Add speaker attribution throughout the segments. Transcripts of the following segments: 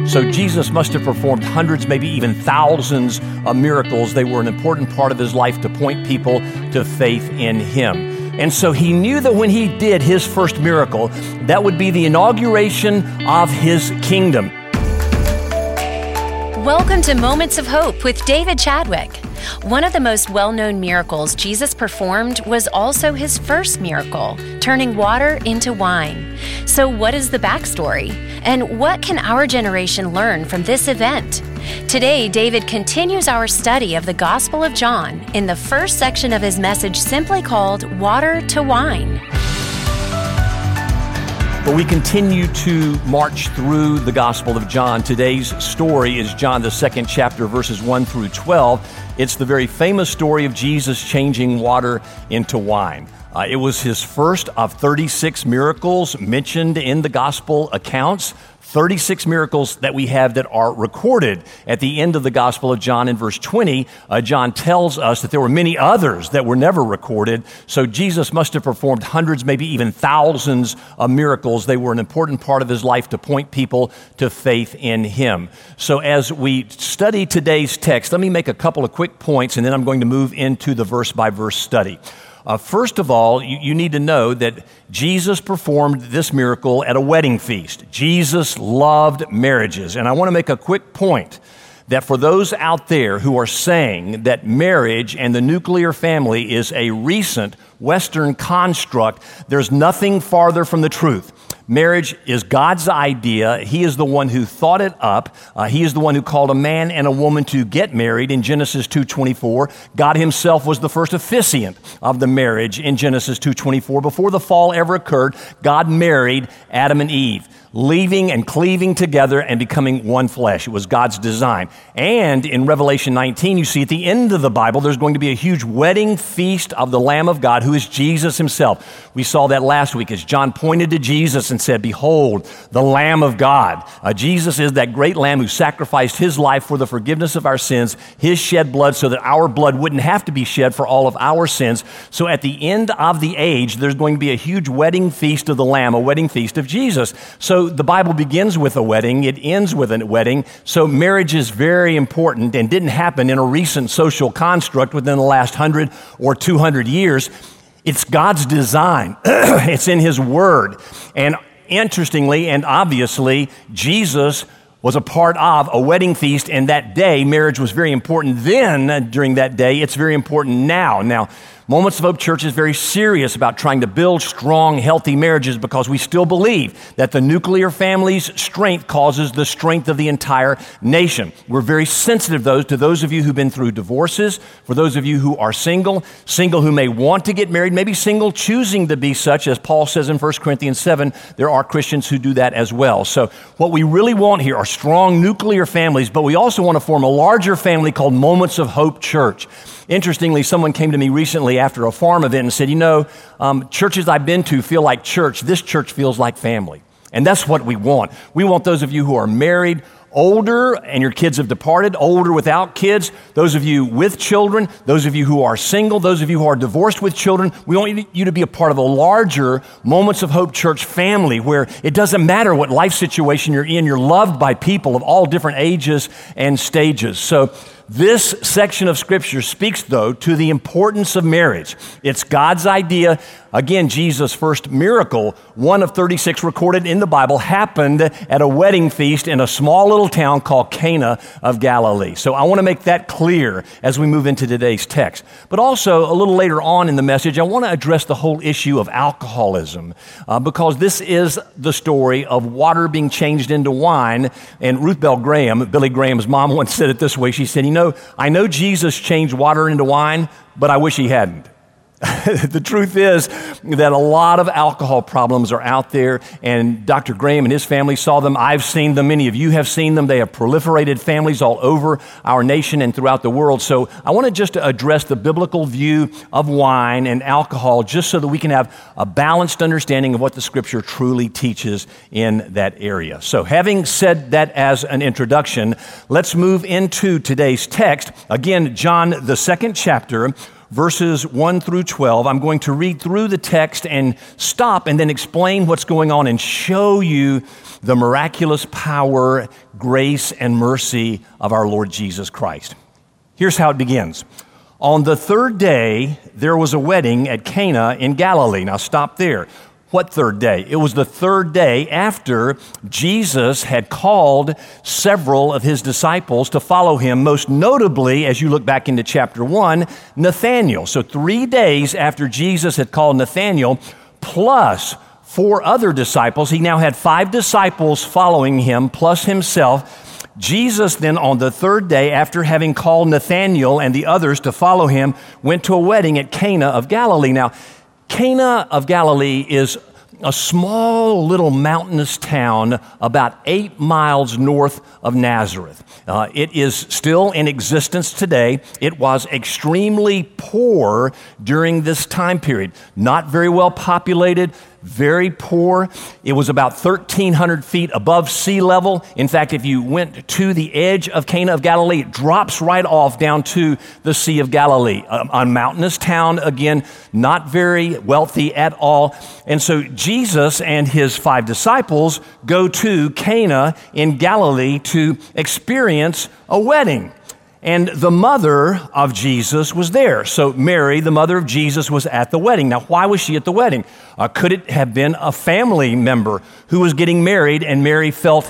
Speaker 1: So Jesus must have performed hundreds, maybe even thousands of miracles. They were an important part of his life to point people to faith in him. And so he knew that when he did his first miracle, that would be the inauguration of his kingdom.
Speaker 2: Welcome to Moments of Hope with David Chadwick. One of the most well-known miracles Jesus performed was also his first miracle, turning water into wine. So what is the backstory? And what can our generation learn from this event? Today, David continues our study of the Gospel of John in the first section of his message simply called Water to Wine.
Speaker 1: But we continue to march through the Gospel of John. Today's story is John, the second chapter, verses 1 through 12. It's the very famous story of Jesus changing water into wine. It was his first of 36 miracles mentioned in the Gospel accounts. 36 miracles that we have that are recorded. At the end of the Gospel of John in verse 20, John tells us that there were many others that were never recorded. So Jesus must have performed hundreds, maybe even thousands of miracles. They were an important part of his life to point people to faith in him. So as we study today's text, let me make a couple of quick points, and then I'm going to move into the verse-by-verse study. First of all, you need to know that Jesus performed this miracle at a wedding feast. Jesus loved marriages. And I want to make a quick point that for those out there who are saying that marriage and the nuclear family is a recent Western construct, there's nothing farther from the truth. Marriage is God's idea. He is the one who thought it up. He is the one who called a man and a woman to get married in Genesis 2:24. God himself was the first officiant of the marriage in Genesis 2:24. Before the fall ever occurred, God married Adam and Eve, leaving and cleaving together and becoming one flesh. It was God's design. And in Revelation 19, you see at the end of the Bible, there's going to be a huge wedding feast of the Lamb of God, who is Jesus himself. We saw that last week as John pointed to Jesus and said, "Behold, the Lamb of God." Jesus is that great Lamb who sacrificed his life for the forgiveness of our sins, his shed blood so that our blood wouldn't have to be shed for all of our sins. So at the end of the age, there's going to be a huge wedding feast of the Lamb, a wedding feast of Jesus. So the Bible begins with a wedding, it ends with a wedding. So marriage is very important and didn't happen in a recent social construct within the last 100 or 200 years. It's God's design. It's in his word. And interestingly and obviously, Jesus was a part of a wedding feast, and that day, marriage was very important then during that day. It's very important now. Now, Moments of Hope Church is very serious about trying to build strong, healthy marriages because we still believe that the nuclear family's strength causes the strength of the entire nation. We're very sensitive to those of you who've been through divorces, for those of you who are single who may want to get married, maybe single choosing to be such, as Paul says in 1 Corinthians 7, there are Christians who do that as well. So what we really want here are strong nuclear families, but we also want to form a larger family called Moments of Hope Church. Interestingly, someone came to me recently after a farm event and said, churches I've been to feel like church. This church feels like family. And that's what we want. We want those of you who are married, older, and your kids have departed, older without kids, those of you with children, those of you who are single, those of you who are divorced with children. We want you to be a part of a larger Moments of Hope Church family where it doesn't matter what life situation you're in, you're loved by people of all different ages and stages. So this section of Scripture speaks, though, to the importance of marriage. It's God's idea. Again, Jesus' first miracle, one of 36 recorded in the Bible, happened at a wedding feast in a small little town called Cana of Galilee. So I want to make that clear as we move into today's text. But also, a little later on in the message, I want to address the whole issue of alcoholism because this is the story of water being changed into wine. And Ruth Bell Graham, Billy Graham's mom, once said it this way. She said, I know Jesus changed water into wine, but I wish he hadn't. The truth is that a lot of alcohol problems are out there, and Dr. Graham and his family saw them. I've seen them. Many of you have seen them. They have proliferated families all over our nation and throughout the world. So I want to just address the biblical view of wine and alcohol just so that we can have a balanced understanding of what the Scripture truly teaches in that area. So having said that as an introduction, let's move into today's text. Again, John, the second chapter, verses 1 through 12. I'm going to read through the text and stop and then explain what's going on and show you the miraculous power, grace, and mercy of our Lord Jesus Christ. Here's how it begins. On the third day, there was a wedding at Cana in Galilee. Now stop there. What third day? It was the third day after Jesus had called several of his disciples to follow him, most notably, as you look back into chapter 1, Nathanael. So 3 days after Jesus had called Nathanael, plus 4 other disciples, he now had 5 disciples following him, plus himself. Jesus then, on the third day, after having called Nathanael and the others to follow him, went to a wedding at Cana of Galilee. Now, Cana of Galilee is a small little mountainous town about 8 miles north of Nazareth. It is still in existence today. It was extremely poor during this time period. Not very well populated, very poor. It was about 1,300 feet above sea level. In fact, if you went to the edge of Cana of Galilee, it drops right off down to the Sea of Galilee. A mountainous town, again, not very wealthy at all. And so Jesus and his 5 disciples go to Cana in Galilee to experience a wedding. And the mother of Jesus was there. So Mary, the mother of Jesus, was at the wedding. Now, why was she at the wedding? Could it have been a family member who was getting married and Mary felt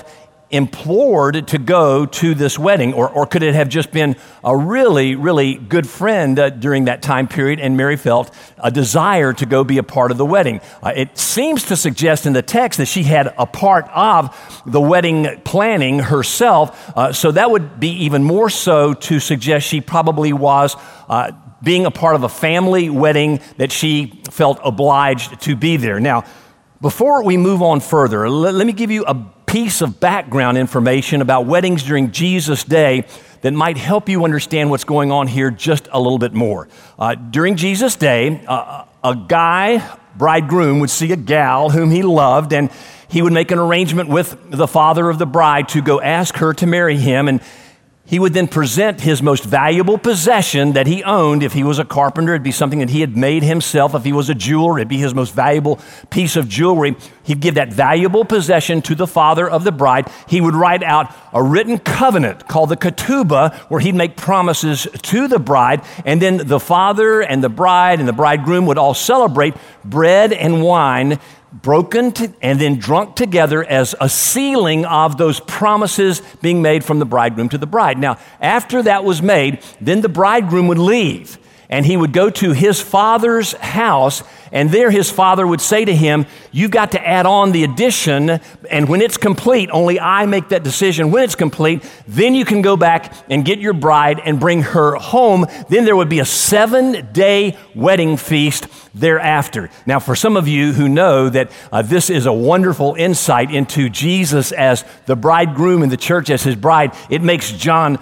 Speaker 1: implored to go to this wedding? Or could it have just been a really, really good friend during that time period and Mary felt a desire to go be a part of the wedding? It seems to suggest in the text that she had a part of the wedding planning herself, so that would be even more so to suggest she probably was being a part of a family wedding that she felt obliged to be there. Now, before we move on further, let me give you a piece of background information about weddings during Jesus' day that might help you understand what's going on here just a little bit more. During Jesus' day, a guy, bridegroom, would see a gal whom he loved, and he would make an arrangement with the father of the bride to go ask her to marry him, and he would then present his most valuable possession that he owned. If he was a carpenter, it'd be something that he had made himself. If he was a jeweler, it'd be his most valuable piece of jewelry. He'd give that valuable possession to the father of the bride. He would write out a written covenant called the ketubah, where he'd make promises to the bride. And then the father and the bride and the bridegroom would all celebrate bread and wine, broken and then drunk together as a sealing of those promises being made from the bridegroom to the bride. Now, after that was made, then the bridegroom would leave and he would go to his father's house, and there his father would say to him, "You've got to add on the addition, and when it's complete, only I make that decision. When it's complete, then you can go back and get your bride and bring her home." Then there would be a 7-day wedding feast thereafter. Now, for some of you who know that this is a wonderful insight into Jesus as the bridegroom and the church as his bride, it makes John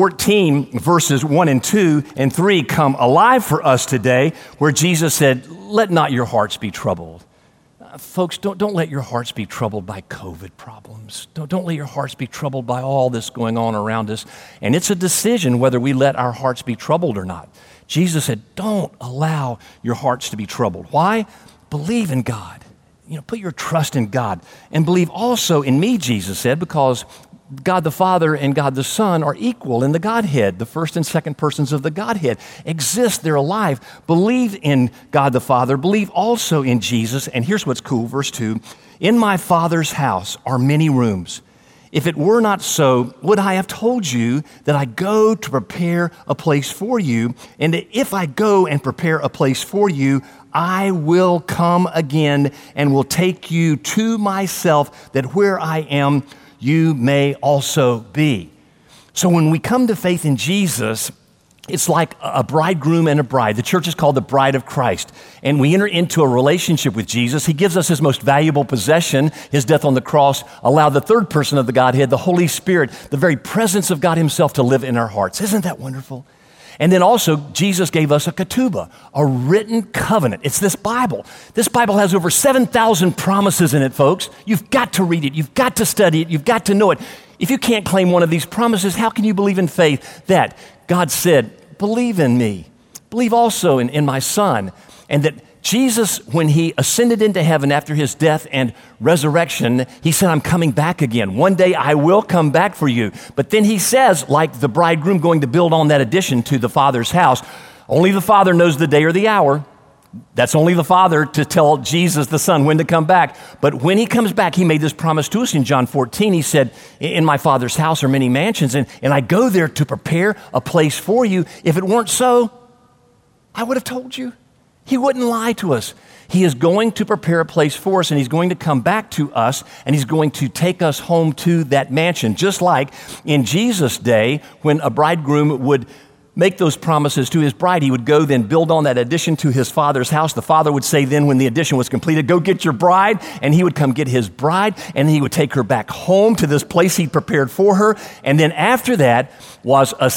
Speaker 1: 14 verses 1 and 2 and 3 come alive for us today, where Jesus said, "Let not your hearts be troubled." Folks, don't let your hearts be troubled by COVID problems. Don't let your hearts be troubled by all this going on around us. And it's a decision whether we let our hearts be troubled or not. Jesus said, don't allow your hearts to be troubled. Why? Believe in God. Put your trust in God. And believe also in me, Jesus said, because God the Father and God the Son are equal in the Godhead. The first and second persons of the Godhead exist. They're alive. Believe in God the Father. Believe also in Jesus. And here's what's cool, verse 2. "In my Father's house are many rooms. If it were not so, would I have told you that I go to prepare a place for you? And if I go and prepare a place for you, I will come again and will take you to myself, that where I am, you may also be." So when we come to faith in Jesus, it's like a bridegroom and a bride. The church is called the bride of Christ. And we enter into a relationship with Jesus. He gives us his most valuable possession, his death on the cross, allowed the third person of the Godhead, the Holy Spirit, the very presence of God himself, to live in our hearts. Isn't that wonderful? And then also, Jesus gave us a ketubah, a written covenant. It's this Bible. This Bible has over 7,000 promises in it, folks. You've got to read it. You've got to study it. You've got to know it. If you can't claim one of these promises, how can you believe in faith that God said, "Believe in me. believe also in my Son. And that Jesus, when he ascended into heaven after his death and resurrection, he said, I'm coming back again. One day I will come back for you. But then he says, like the bridegroom going to build on that addition to the Father's house, only the Father knows the day or the hour. That's only the Father to tell Jesus, the Son, when to come back. But when he comes back, he made this promise to us in John 14. He said, in my Father's house are many mansions, and I go there to prepare a place for you. If it weren't so, I would have told you. He wouldn't lie to us. He is going to prepare a place for us, and he's going to come back to us, and he's going to take us home to that mansion. Just like in Jesus' day, when a bridegroom would make those promises to his bride, he would go then build on that addition to his Father's house. The Father would say then when the addition was completed, go get your bride, and he would come get his bride, and he would take her back home to this place he'd prepared for her. And then after that was a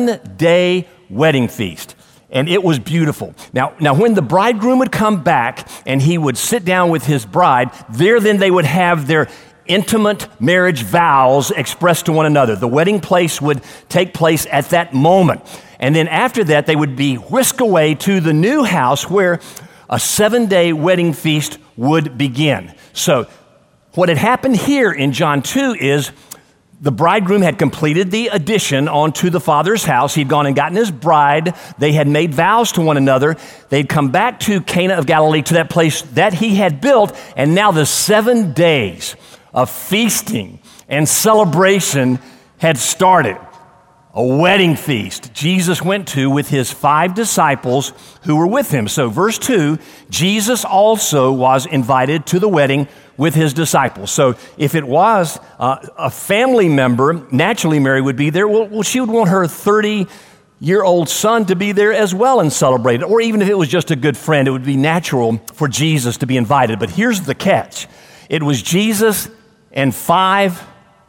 Speaker 1: 7-day wedding feast. And it was beautiful. Now, when the bridegroom would come back and he would sit down with his bride, then they would have their intimate marriage vows expressed to one another. The wedding place would take place at that moment. And then after that, they would be whisked away to the new house where a 7-day wedding feast would begin. So what had happened here in John 2 is the bridegroom had completed the addition onto the Father's house. He'd gone and gotten his bride. They had made vows to one another. They'd come back to Cana of Galilee, to that place that he had built. And now the 7 days of feasting and celebration had started. A wedding feast Jesus went to with his 5 disciples who were with him. So verse 2, Jesus also was invited to the wedding with his disciples. So if it was a family member, naturally Mary would be there. Well, she would want her 30-year-old son to be there as well and celebrate it. Or even if it was just a good friend, it would be natural for Jesus to be invited. But here's the catch. It was Jesus and 5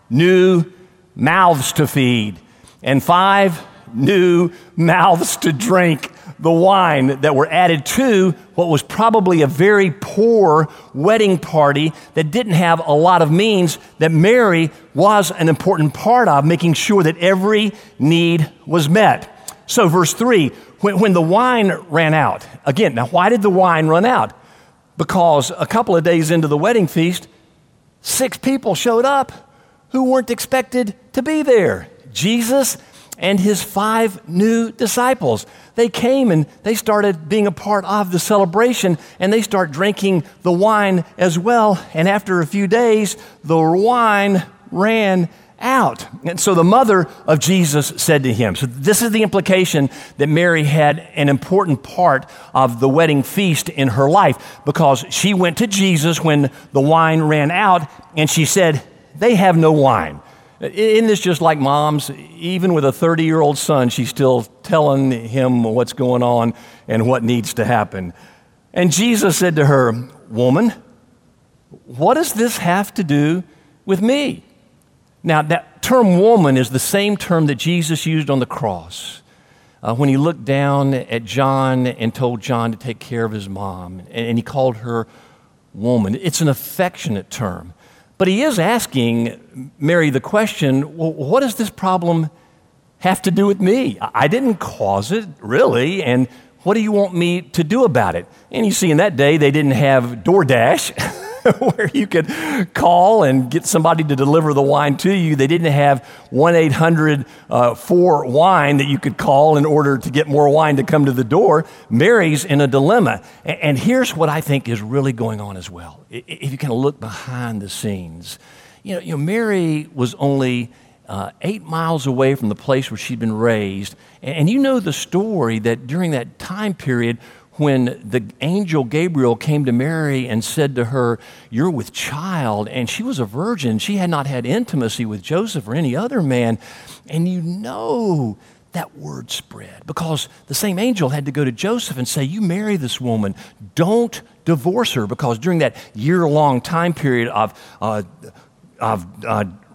Speaker 1: new mouths to feed and 5 new mouths to drink the wine that were added to what was probably a very poor wedding party that didn't have a lot of means, that Mary was an important part of, making sure that every need was met. So verse 3, when the wine ran out, again, now why did the wine run out? Because a couple of days into the wedding feast, 6 people showed up who weren't expected to be there. Jesus and his 5 new disciples. They came and they started being a part of the celebration, and they start drinking the wine as well. And after a few days, the wine ran out. And so the mother of Jesus said to him, so this is the implication that Mary had an important part of the wedding feast in her life, because she went to Jesus when the wine ran out and she said, they have no wine. Isn't this just like moms? Even with a 30-year-old son, she's still telling him what's going on and what needs to happen. And Jesus said to her, woman, what does this have to do with me? Now, that term woman is the same term that Jesus used on the cross when he looked down at John and told John to take care of his mom, and he called her woman. It's an affectionate term. But he is asking Mary the question, well, what does this problem have to do with me? I didn't cause it, really, and what do you want me to do about it? And you see, in that day, they didn't have DoorDash, where you could call and get somebody to deliver the wine to you. They didn't have 1-800-4-WINE that you could call in order to get more wine to come to the door. Mary's in a dilemma. And here's what I think is really going on as well. If you kind of look behind the scenes, you know, Mary was only 8 miles away from the place where she'd been raised. And you know the story that during that time period, when the angel Gabriel came to Mary and said to her, you're with child, and she was a virgin. She had not had intimacy with Joseph or any other man. And you know that word spread because the same angel had to go to Joseph and say, you marry this woman. Don't divorce her, because during that year-long time period of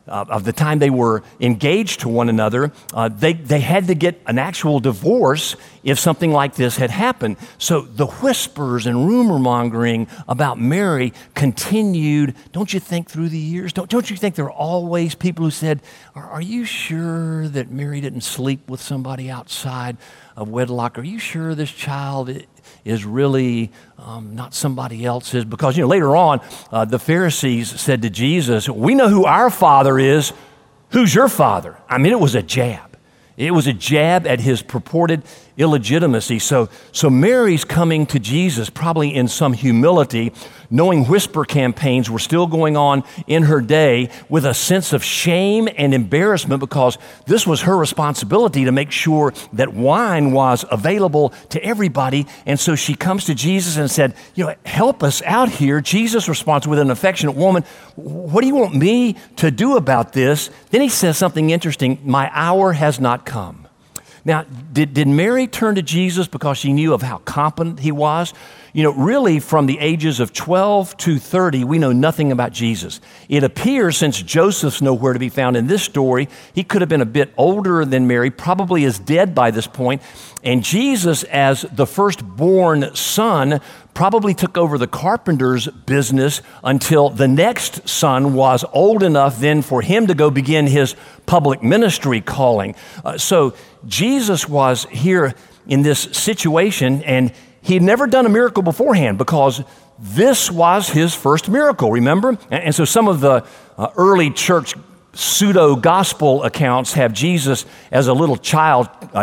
Speaker 1: of the time they were engaged to one another, they had to get an actual divorce if something like this had happened. So the whispers and rumor mongering about Mary continued, don't you think, through the years? Don't you think there are always people who said, are you sure that Mary didn't sleep with somebody outside of wedlock? Are you sure this child is really not somebody else's? Because, later on, the Pharisees said to Jesus, we know who our father is. Who's your father? I mean, it was a jab. It was a jab at his purported illegitimacy. So Mary's coming to Jesus probably in some humility, knowing whisper campaigns were still going on in her day, with a sense of shame and embarrassment, because this was her responsibility to make sure that wine was available to everybody. And so she comes to Jesus and said, help us out here. Jesus responds with an affectionate, woman, what do you want me to do about this? Then he says something interesting, my hour has not come. Now, did Mary turn to Jesus because she knew of how competent he was? Really from the ages of 12 to 30, we know nothing about Jesus. It appears, since Joseph's nowhere to be found in this story, he could have been a bit older than Mary, probably is dead by this point. And Jesus, as the firstborn son, probably took over the carpenter's business until the next son was old enough then for him to go begin his public ministry calling. So Jesus was here in this situation, and he had never done a miracle beforehand because this was his first miracle, remember? And so some of the early church pseudo-gospel accounts have Jesus as a little child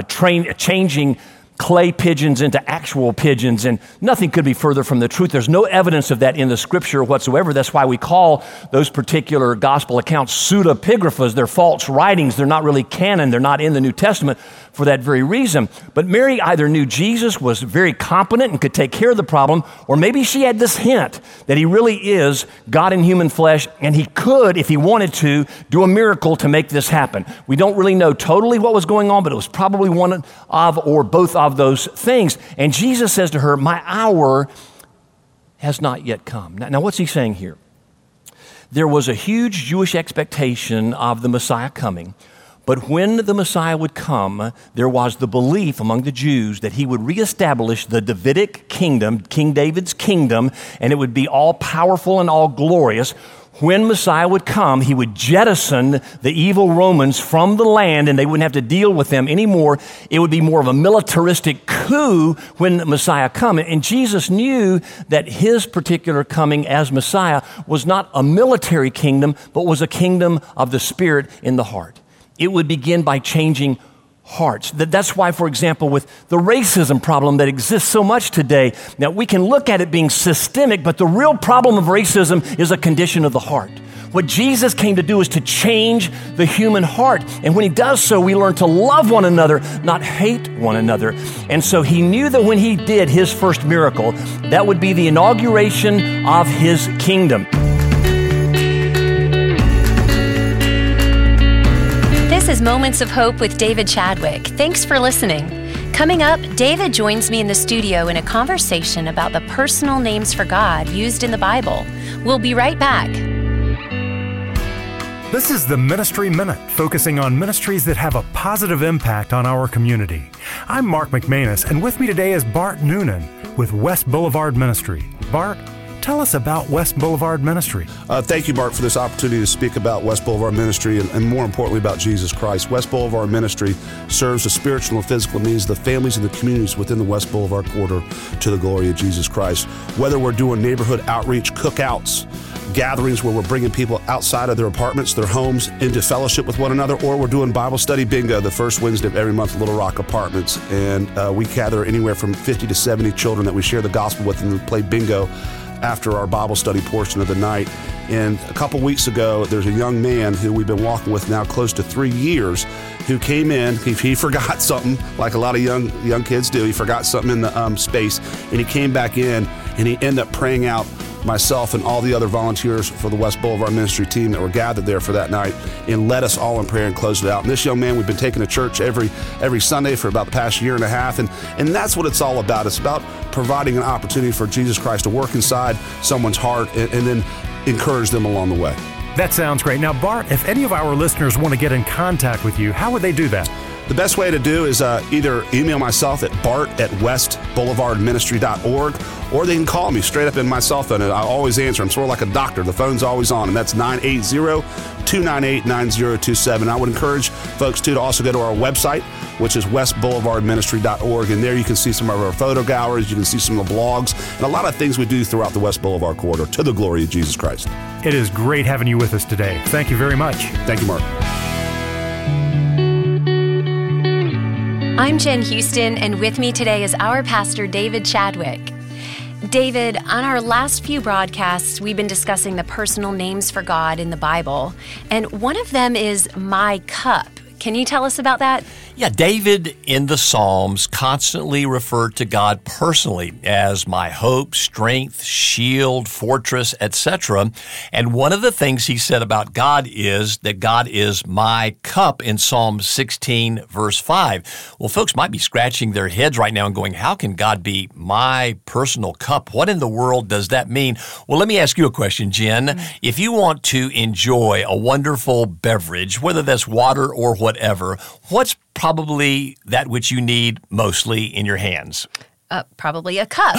Speaker 1: changing clay pigeons into actual pigeons, and nothing could be further from the truth. There's no evidence of that in the scripture whatsoever. That's why we call those particular gospel accounts pseudepigraphas. They're false writings. They're not really canon. They're not in the New Testament for that very reason. But Mary either knew Jesus was very competent and could take care of the problem, or maybe she had this hint that he really is God in human flesh, and he could, if he wanted to, do a miracle to make this happen. We don't really know totally what was going on, but it was probably one of or both of those things. And Jesus says to her, my hour has not yet come. Now, what's he saying here? There was a huge Jewish expectation of the Messiah coming. But when the Messiah would come, there was the belief among the Jews that he would reestablish the Davidic kingdom, King David's kingdom, and it would be all powerful and all glorious. When Messiah would come, he would jettison the evil Romans from the land, and they wouldn't have to deal with them anymore. It would be more of a militaristic coup when Messiah come. And Jesus knew that his particular coming as Messiah was not a military kingdom, but was a kingdom of the Spirit in the heart. It would begin by changing hearts. That's why, for example, with the racism problem that exists so much today, now we can look at it being systemic, but the real problem of racism is a condition of the heart. What Jesus came to do is to change the human heart. And when he does so, we learn to love one another, not hate one another. And so he knew that when he did his first miracle, that would be the inauguration of his kingdom.
Speaker 2: This is Moments of Hope with David Chadwick. Thanks for listening. Coming up, David joins me in the studio in a conversation about the personal names for God used in the Bible. We'll be right back.
Speaker 3: This is the Ministry Minute, focusing on ministries that have a positive impact on our community. I'm Mark McManus, and with me today is Bart Noonan with West Boulevard Ministry. Bart, tell us about West Boulevard Ministry.
Speaker 4: Thank you, Mark, for this opportunity to speak about West Boulevard Ministry and more importantly about Jesus Christ. West Boulevard Ministry serves the spiritual and physical needs of the families and the communities within the West Boulevard corridor to the glory of Jesus Christ. Whether we're doing neighborhood outreach, cookouts, gatherings where we're bringing people outside of their apartments, their homes, into fellowship with one another, or we're doing Bible study bingo the first Wednesday of every month at Little Rock Apartments. And we gather anywhere from 50 to 70 children that we share the gospel with and we play bingo after our Bible study portion of the night. And a couple weeks ago, there's a young man who we've been walking with now close to 3 years who came in. He forgot something, like a lot of young kids do. He forgot something in the space, and he came back in, and he ended up praying out myself and all the other volunteers for the West Boulevard Ministry team that were gathered there for that night, and led us all in prayer and closed it out. And this young man, we've been taking to church every Sunday for about the past year and a half, and that's what it's all about. It's about providing an opportunity for Jesus Christ to work inside someone's heart and then encourage them along the way.
Speaker 3: That sounds great. Now, Bart, if any of our listeners want to get in contact with you, how would they do that?
Speaker 4: The best way to do is either email myself at bart@westboulevardministry.org, or they can call me straight up in my cell phone, and I always answer. I'm sort of like a doctor. The phone's always on, and that's 980-298-9027. I would encourage folks, too, to also go to our website, which is westboulevardministry.org, and there you can see some of our photo galleries, you can see some of the blogs, and a lot of things we do throughout the West Boulevard corridor to the glory of Jesus Christ.
Speaker 3: It is great having you with us today. Thank you very much.
Speaker 4: Thank you, Mark.
Speaker 2: I'm Jen Houston, and with me today is our pastor, David Chadwick. David, on our last few broadcasts, we've been discussing the personal names for God in the Bible, and one of them is my cup. Can you tell us about that?
Speaker 1: Yeah, David in the Psalms constantly referred to God personally as my hope, strength, shield, fortress, etc. And one of the things he said about God is that God is my cup in Psalm 16, verse 5. Well, folks might be scratching their heads right now and going, how can God be my personal cup? What in the world does that mean? Well, let me ask you a question, Jen. If you want to enjoy a wonderful beverage, whether that's water or whatever, what's probably that which you need mostly in your hands?
Speaker 2: Probably a cup.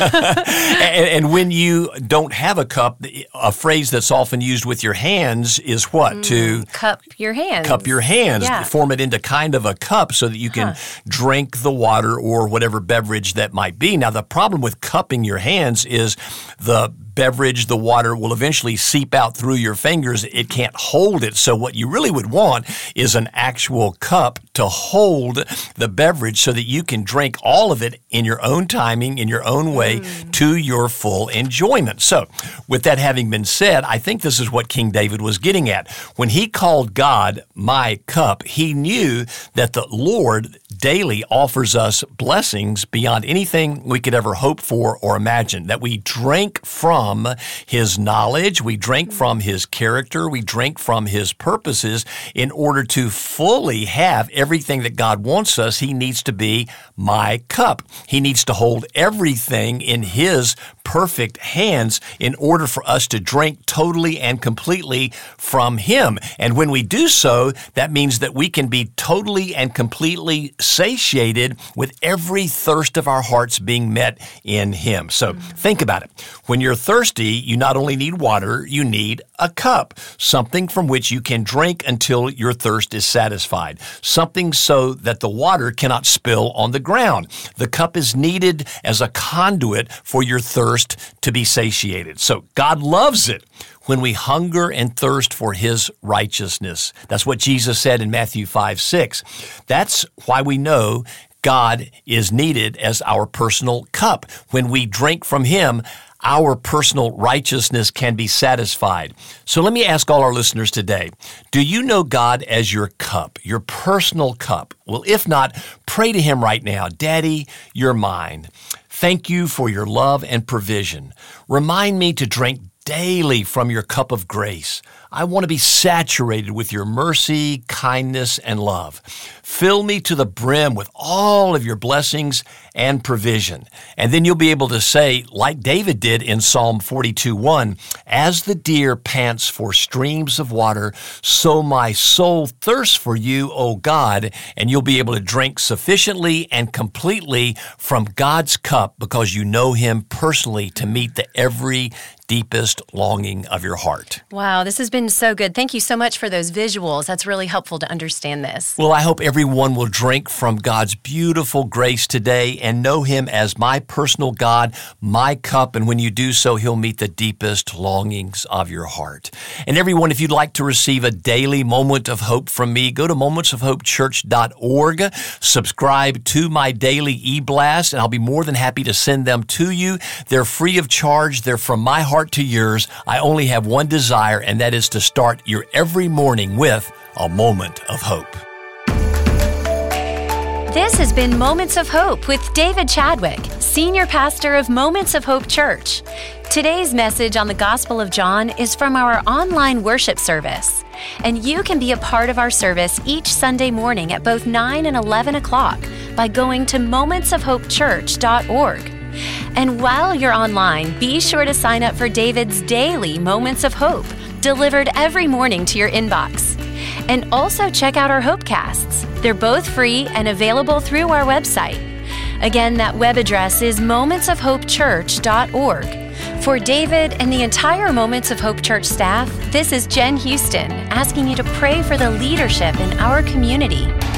Speaker 1: and when you don't have a cup, a phrase that's often used with your hands is what? To
Speaker 2: cup your hands.
Speaker 1: Cup your hands.
Speaker 2: Yeah.
Speaker 1: Form it into kind of a cup so that you can drink the water or whatever beverage that might be. Now, the problem with cupping your hands is the beverage, the water will eventually seep out through your fingers. It can't hold it. So what you really would want is an actual cup to hold the beverage so that you can drink all of it in your own timing, in your own way, to your full enjoyment. So with that having been said, I think this is what King David was getting at. When he called God my cup, he knew that the Lord daily offers us blessings beyond anything we could ever hope for or imagine, that we drink from His knowledge, we drink from His character, we drink from His purposes. In order to fully have everything that God wants us, He needs to be my cup. He needs to hold everything in His perfect hands in order for us to drink totally and completely from Him. And when we do so, that means that we can be totally and completely satiated with every thirst of our hearts being met in Him. So think about it. When you're thirsty, you not only need water, you need a cup, something from which you can drink until your thirst is satisfied, something so that the water cannot spill on the ground. The cup is needed as a conduit for your thirst to be satiated. So God loves it when we hunger and thirst for His righteousness. That's what Jesus said in Matthew 5:6. That's why we know God is needed as our personal cup. When we drink from Him, our personal righteousness can be satisfied. So let me ask all our listeners today, do you know God as your cup, your personal cup? Well, if not, pray to Him right now. Daddy, you're mine. Thank you for your love and provision. Remind me to drink daily from your cup of grace. I want to be saturated with your mercy, kindness, and love. Fill me to the brim with all of your blessings and provision. And then you'll be able to say, like David did in Psalm 42:1, as the deer pants for streams of water, so my soul thirsts for you, O God. And you'll be able to drink sufficiently and completely from God's cup because you know Him personally to meet the every deepest longing of your heart.
Speaker 2: Wow, this has been so good. Thank you so much for those visuals. That's really helpful to understand this.
Speaker 1: Well, I hope everyone will drink from God's beautiful grace today and know Him as my personal God, my cup, and when you do so, He'll meet the deepest longings of your heart. And everyone, if you'd like to receive a daily moment of hope from me, go to momentsofhopechurch.org, subscribe to my daily e-blast, and I'll be more than happy to send them to you. They're free of charge. They're from my heart to yours. I only have one desire, and that is to start your every morning with a moment of hope.
Speaker 2: This has been Moments of Hope with David Chadwick, Senior Pastor of Moments of Hope Church. Today's message on the Gospel of John is from our online worship service. And you can be a part of our service each Sunday morning at both 9 and 11 o'clock by going to momentsofhopechurch.org. And while you're online, be sure to sign up for David's daily Moments of Hope, delivered every morning to your inbox. And also check out our Hopecasts. They're both free and available through our website. Again, that web address is momentsofhopechurch.org. For David and the entire Moments of Hope Church staff, this is Jen Houston asking you to pray for the leadership in our community.